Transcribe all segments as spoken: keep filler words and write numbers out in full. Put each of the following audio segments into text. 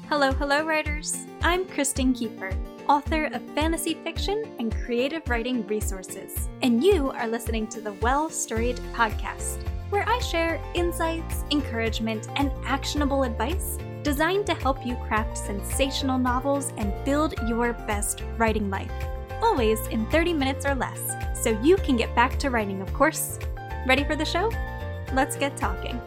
Hello, hello, writers! I'm Kristen Kiefer, author of fantasy fiction and creative writing resources, and you are listening to the Well Storied podcast, where I share insights, encouragement, and actionable advice designed to help you craft sensational novels and build your best writing life, always in thirty minutes or less, so you can get back to writing, of course. Ready for the show? Let's get talking.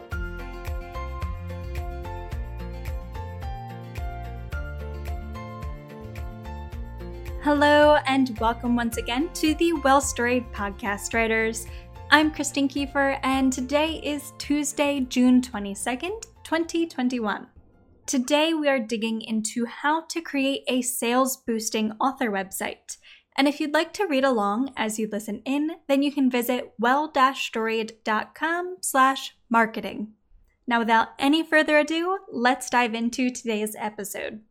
Hello, and welcome once again to the Well Storied podcast, writers. I'm Kristen Kiefer, and today is Tuesday, June twenty-second, twenty twenty-one. Today we are digging into how to create a sales-boosting author website. And if you'd like to read along as you listen in, then you can visit well-storied.com slash marketing. Now, without any further ado, let's dive into today's episode.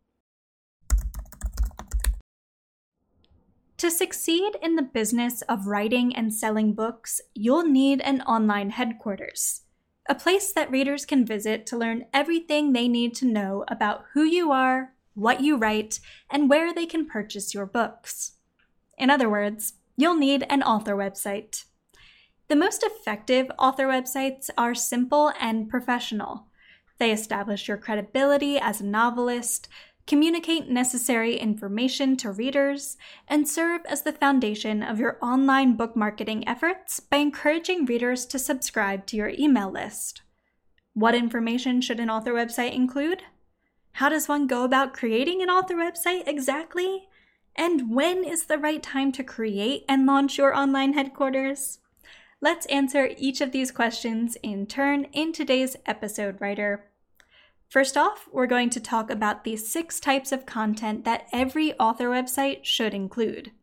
To succeed in the business of writing and selling books, you'll need an online headquarters, a place that readers can visit to learn everything they need to know about who you are, what you write, and where they can purchase your books. In other words, you'll need an author website. The most effective author websites are simple and professional. They establish your credibility as a novelist, communicate necessary information to readers, and serve as the foundation of your online book marketing efforts by encouraging readers to subscribe to your email list. What information should an author website include? How does one go about creating an author website exactly? And when is the right time to create and launch your online headquarters? Let's answer each of these questions in turn in today's episode, writer. First off, we're going to talk about the six types of content that every author website should include.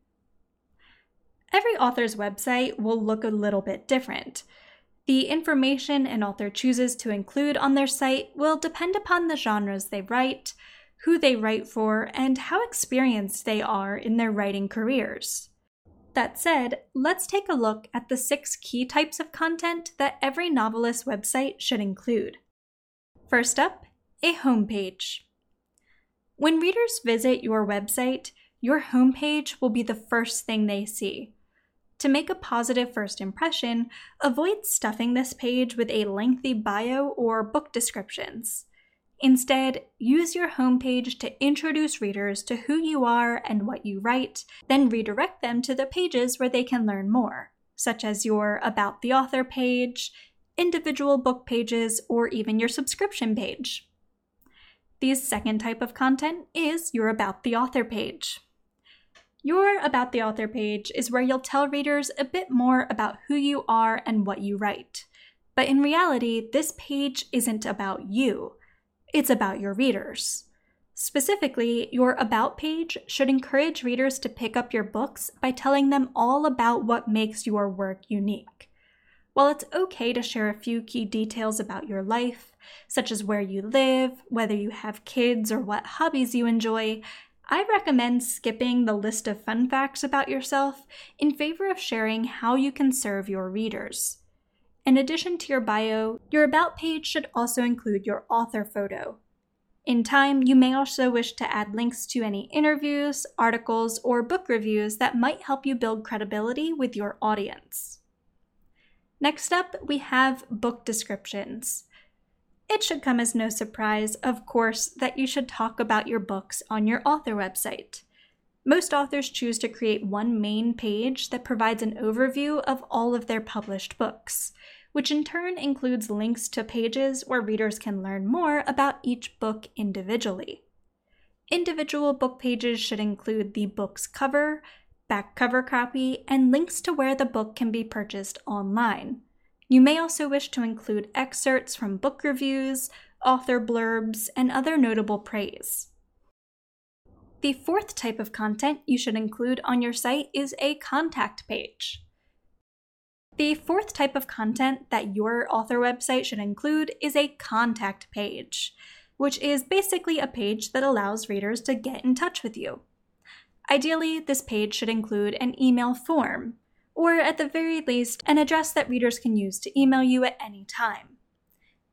Every author's website will look a little bit different. The information an author chooses to include on their site will depend upon the genres they write, who they write for, and how experienced they are in their writing careers. That said, let's take a look at the six key types of content that every novelist website should include. First up, a homepage. When readers visit your website, your homepage will be the first thing they see. To make a positive first impression, avoid stuffing this page with a lengthy bio or book descriptions. Instead, use your homepage to introduce readers to who you are and what you write, then redirect them to the pages where they can learn more, such as your About the Author page, individual book pages, or even your subscription page. The second type of content is your About the Author page. Your About the Author page is where you'll tell readers a bit more about who you are and what you write. But in reality, this page isn't about you. It's about your readers. Specifically, your About page should encourage readers to pick up your books by telling them all about what makes your work unique. While it's okay to share a few key details about your life, such as where you live, whether you have kids, or what hobbies you enjoy, I recommend skipping the list of fun facts about yourself in favor of sharing how you can serve your readers. In addition to your bio, your About page should also include your author photo. In time, you may also wish to add links to any interviews, articles, or book reviews that might help you build credibility with your audience. Next up, we have book descriptions. It should come as no surprise, of course, that you should talk about your books on your author website. Most authors choose to create one main page that provides an overview of all of their published books, which in turn includes links to pages where readers can learn more about each book individually. Individual book pages should include the book's cover, back cover copy, and links to where the book can be purchased online. You may also wish to include excerpts from book reviews, author blurbs, and other notable praise. The fourth type of content you should include on your site is a contact page. The fourth type of content that your author website should include is a contact page, which is basically a page that allows readers to get in touch with you. Ideally, this page should include an email form, or at the very least, an address that readers can use to email you at any time.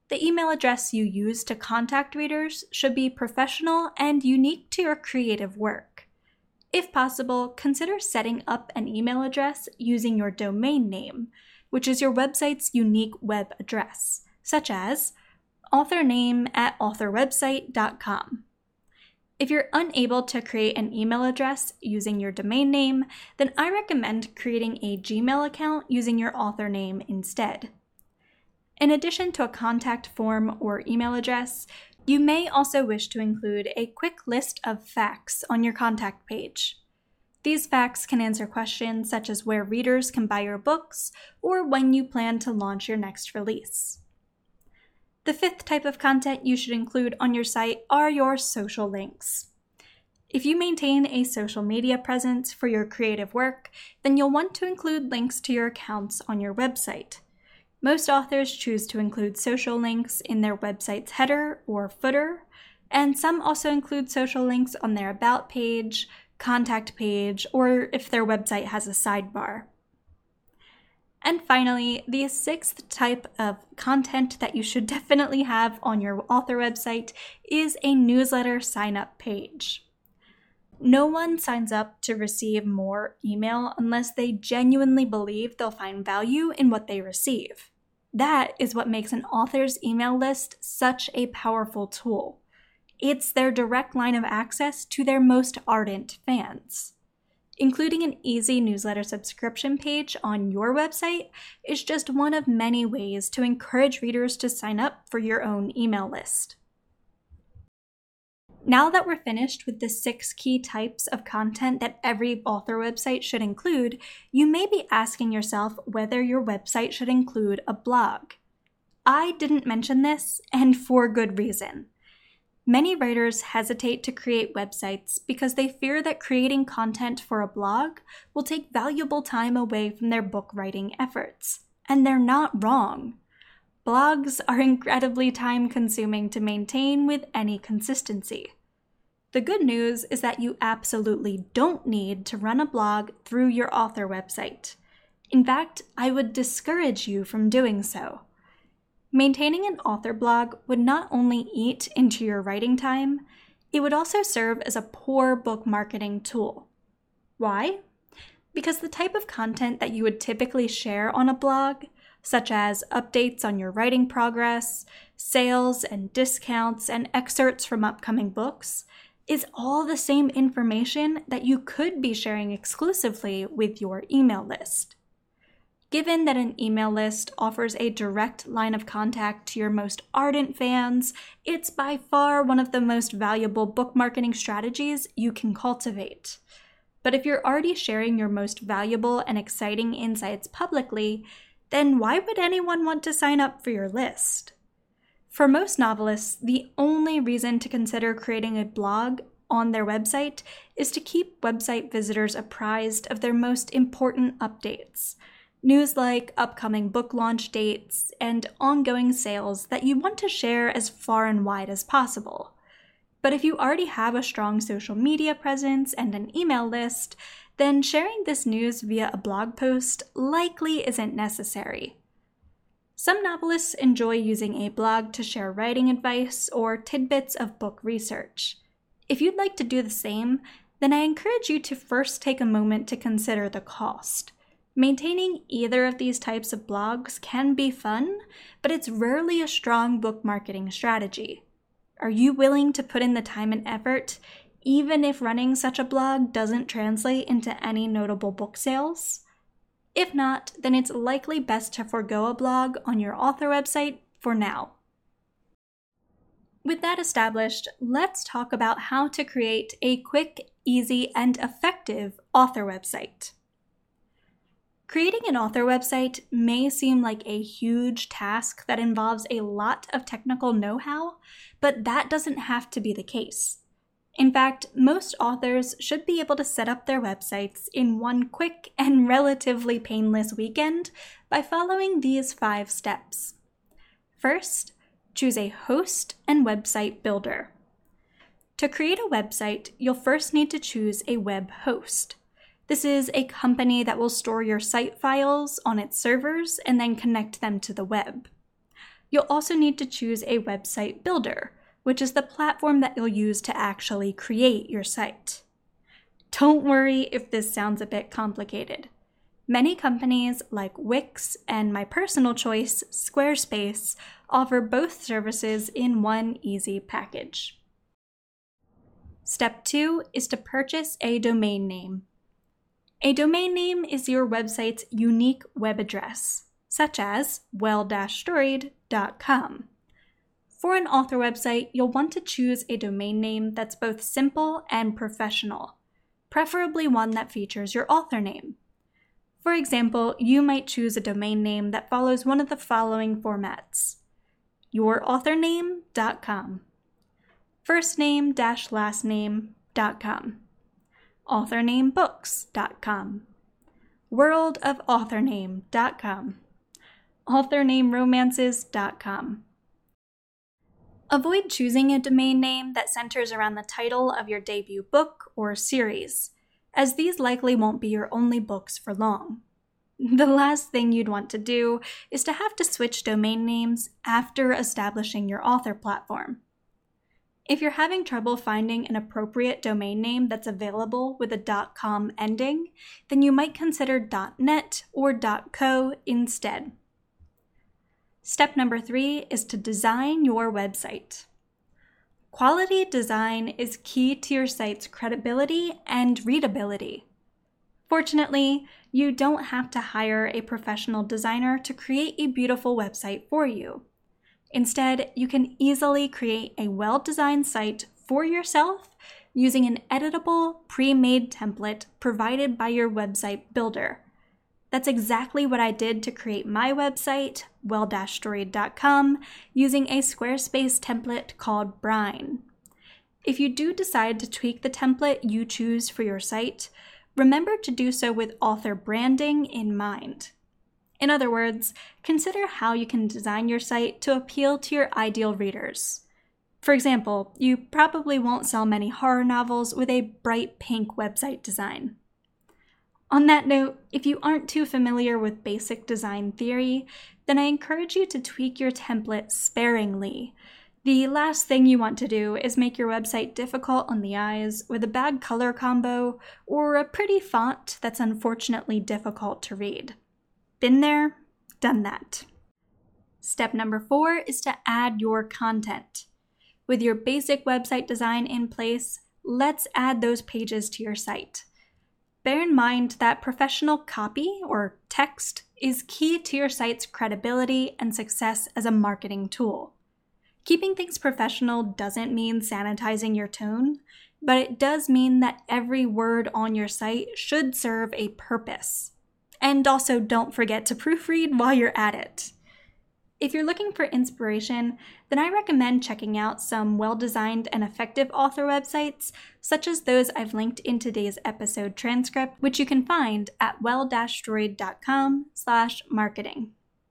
The email address you use to contact readers should be professional and unique to your creative work. If possible, consider setting up an email address using your domain name, which is your website's unique web address, such as authorname at authorwebsite dot com. If you're unable to create an email address using your domain name, then I recommend creating a Gmail account using your author name instead. In addition to a contact form or email address, you may also wish to include a quick list of facts on your contact page. These facts can answer questions such as where readers can buy your books or when you plan to launch your next release. The fifth type of content you should include on your site are your social links. If you maintain a social media presence for your creative work, then you'll want to include links to your accounts on your website. Most authors choose to include social links in their website's header or footer, and some also include social links on their About page, Contact page, or if their website has a sidebar. And finally, the sixth type of content that you should definitely have on your author website is a newsletter sign-up page. No one signs up to receive more email unless they genuinely believe they'll find value in what they receive. That is what makes an author's email list such a powerful tool. It's their direct line of access to their most ardent fans. Including an easy newsletter subscription page on your website is just one of many ways to encourage readers to sign up for your own email list. Now that we're finished with the six key types of content that every author website should include, you may be asking yourself whether your website should include a blog. I didn't mention this, and for good reason. Many writers hesitate to create websites because they fear that creating content for a blog will take valuable time away from their book writing efforts. And they're not wrong. Blogs are incredibly time-consuming to maintain with any consistency. The good news is that you absolutely don't need to run a blog through your author website. In fact, I would discourage you from doing so. Maintaining an author blog would not only eat into your writing time, it would also serve as a poor book marketing tool. Why? Because the type of content that you would typically share on a blog, such as updates on your writing progress, sales and discounts, and excerpts from upcoming books, is all the same information that you could be sharing exclusively with your email list. Given that an email list offers a direct line of contact to your most ardent fans, it's by far one of the most valuable book marketing strategies you can cultivate. But if you're already sharing your most valuable and exciting insights publicly, then why would anyone want to sign up for your list? For most novelists, the only reason to consider creating a blog on their website is to keep website visitors apprised of their most important updates. News like upcoming book launch dates and ongoing sales that you want to share as far and wide as possible. But if you already have a strong social media presence and an email list, then sharing this news via a blog post likely isn't necessary. Some novelists enjoy using a blog to share writing advice or tidbits of book research. If you'd like to do the same, then I encourage you to first take a moment to consider the cost. Maintaining either of these types of blogs can be fun, but it's rarely a strong book marketing strategy. Are you willing to put in the time and effort, even if running such a blog doesn't translate into any notable book sales? If not, then it's likely best to forego a blog on your author website for now. With that established, let's talk about how to create a quick, easy, and effective author website. Creating an author website may seem like a huge task that involves a lot of technical know-how, but that doesn't have to be the case. In fact, most authors should be able to set up their websites in one quick and relatively painless weekend by following these five steps. First, choose a host and website builder. To create a website, you'll first need to choose a web host. This is a company that will store your site files on its servers and then connect them to the web. You'll also need to choose a website builder, which is the platform that you'll use to actually create your site. Don't worry if this sounds a bit complicated. Many companies like Wix and my personal choice, Squarespace, offer both services in one easy package. Step two is to purchase a domain name. A domain name is your website's unique web address, such as well dash storied dot com. For an author website, you'll want to choose a domain name that's both simple and professional, preferably one that features your author name. For example, you might choose a domain name that follows one of the following formats: your author name dot com, first name dash last name dot com, author name books dot com, world of author name dot com, author name romances dot com. Avoid choosing a domain name that centers around the title of your debut book or series, as these likely won't be your only books for long. The last thing you'd want to do is to have to switch domain names after establishing your author platform. If you're having trouble finding an appropriate domain name that's available with a .com ending, then you might consider .net or .co instead. Step number three is to design your website. Quality design is key to your site's credibility and readability. Fortunately, you don't have to hire a professional designer to create a beautiful website for you. Instead, you can easily create a well-designed site for yourself using an editable, pre-made template provided by your website builder. That's exactly what I did to create my website, well dash storied dot com, using a Squarespace template called Brine. If you do decide to tweak the template you choose for your site, remember to do so with author branding in mind. In other words, consider how you can design your site to appeal to your ideal readers. For example, you probably won't sell many horror novels with a bright pink website design. On that note, if you aren't too familiar with basic design theory, then I encourage you to tweak your template sparingly. The last thing you want to do is make your website difficult on the eyes with a bad color combo or a pretty font that's unfortunately difficult to read. Been there, done that. Step number four is to add your content. With your basic website design in place, let's add those pages to your site. Bear in mind that professional copy, or text, is key to your site's credibility and success as a marketing tool. Keeping things professional doesn't mean sanitizing your tone, but it does mean that every word on your site should serve a purpose. And also don't forget to proofread while you're at it. If you're looking for inspiration, then I recommend checking out some well-designed and effective author websites, such as those I've linked in today's episode transcript, which you can find at well dash storied dot com slash marketing.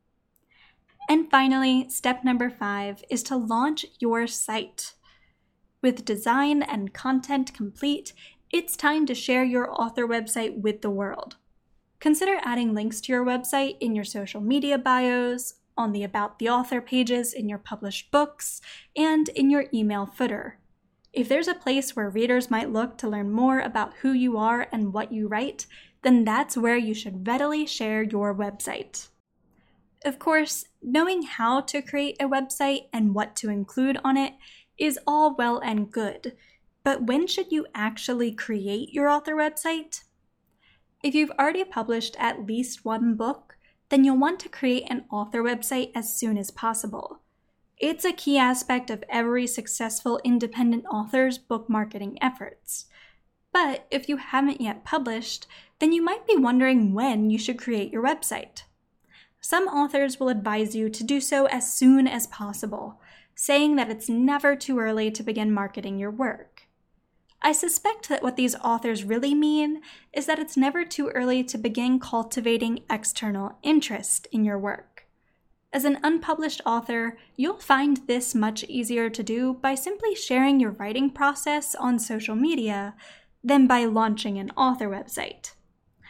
And finally, step number five is to launch your site. With design and content complete, it's time to share your author website with the world. Consider adding links to your website in your social media bios, on the About the Author pages in your published books, and in your email footer. If there's a place where readers might look to learn more about who you are and what you write, then that's where you should readily share your website. Of course, knowing how to create a website and what to include on it is all well and good, but when should you actually create your author website? If you've already published at least one book, then you'll want to create an author website as soon as possible. It's a key aspect of every successful independent author's book marketing efforts. But if you haven't yet published, then you might be wondering when you should create your website. Some authors will advise you to do so as soon as possible, saying that it's never too early to begin marketing your work. I suspect that what these authors really mean is that it's never too early to begin cultivating external interest in your work. As an unpublished author, you'll find this much easier to do by simply sharing your writing process on social media than by launching an author website.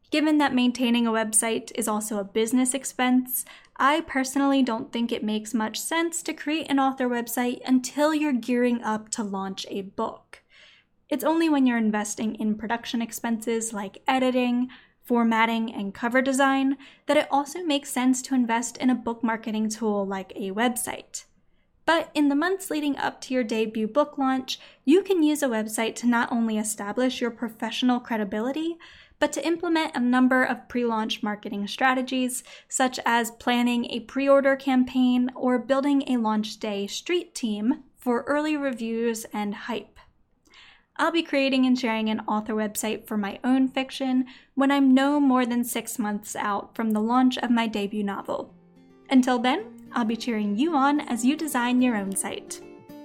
Given that maintaining a website is also a business expense, I personally don't think it makes much sense to create an author website until you're gearing up to launch a book. It's only when you're investing in production expenses like editing, formatting, and cover design that it also makes sense to invest in a book marketing tool like a website. But in the months leading up to your debut book launch, you can use a website to not only establish your professional credibility, but to implement a number of pre-launch marketing strategies, such as planning a pre-order campaign or building a launch day street team for early reviews and hype. I'll be creating and sharing an author website for my own fiction when I'm no more than six months out from the launch of my debut novel. Until then, I'll be cheering you on as you design your own site.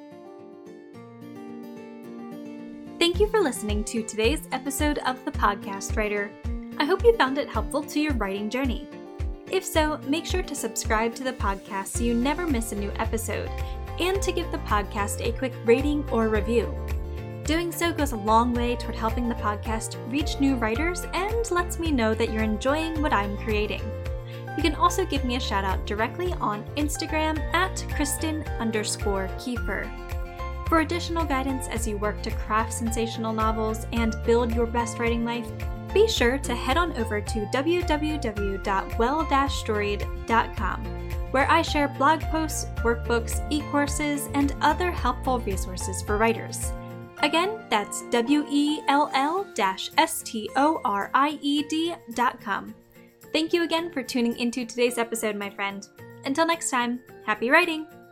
Thank you for listening to today's episode of The Podcast Writer. I hope you found it helpful to your writing journey. If so, make sure to subscribe to the podcast so you never miss a new episode, and to give the podcast a quick rating or review. Doing so goes a long way toward helping the podcast reach new writers and lets me know that you're enjoying what I'm creating. You can also give me a shout out directly on Instagram at Kristen underscore Kiefer. For additional guidance as you work to craft sensational novels and build your best writing life, be sure to head on over to w w w dot well dash storied dot com, where I share blog posts, workbooks, e-courses, and other helpful resources for writers. Again, that's W E L L S T O R I E D dot com. Thank you again for tuning into today's episode, my friend. Until next time, happy writing!